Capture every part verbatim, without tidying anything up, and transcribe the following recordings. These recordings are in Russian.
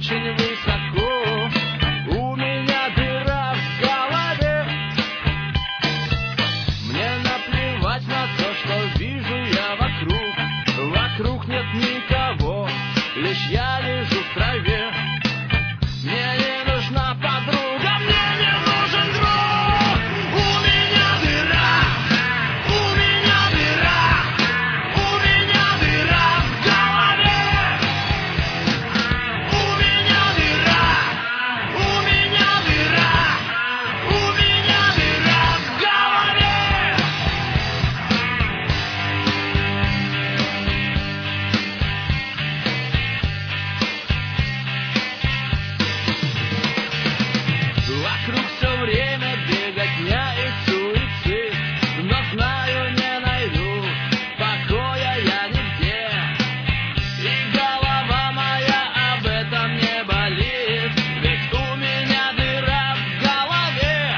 очень высоко. У меня дыра в голове. Мне наплевать на то, что вижу я вокруг. Вокруг нет никого, лишь я лежу в траве. Мне не нужна подруга, мне не нужен друг. У меня дыра, у меня дыра, у меня дыра в голове. У меня дыра, у меня дыра, у меня дыра в голове. Вокруг все время беготня и суицид, но знаю, не найду покоя я нигде. И голова моя об этом не болит, ведь у меня дыра в голове.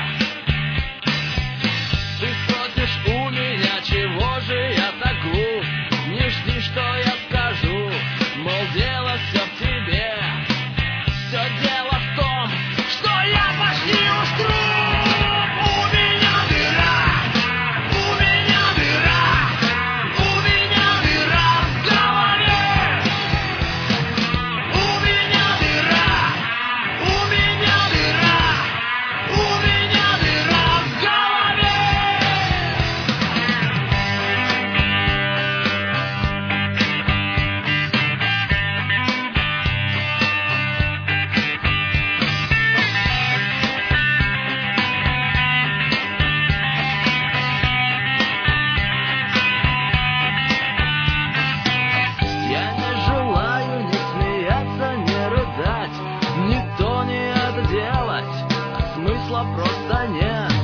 Ты спросишь у меня, чего же я так глуп? Не жди, что я скажу, мол, дело все в тебе. Все дело в том, что я почти уж труп. У меня дыра, у меня дыра, у меня дыра в голове. У меня дыра, у меня дыра, у меня дыра в голове. Я не желаю ни смеяться, ни рыдать, ни то, ни это делать, а смысла просто нет.